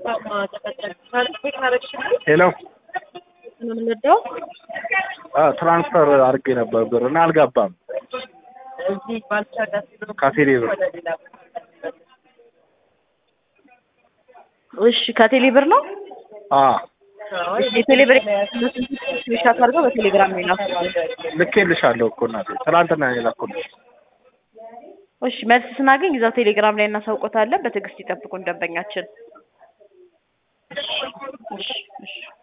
ሄሎ ምን ልደው ትራንስፈር አድርጌ ነበር ብር እና አልገባም። እዚህ ባልቻ ጋር ከቴሌ ብር እሺ ከቴሌ ብር ነው። የቴሌ ብር ስክሪንሾት አድርገው በቴሌግራም ነው ላኩ። ልኬልሻለሁ እኮ እናቴ ትናንትና ነው የላኩልሽ። እሺ መልስ ስናገኝ እዛው ቴሌግራም ላይ እናሳውቆታለን። በትዕግስት ይጠብቁን ደንበኛችን። እሺ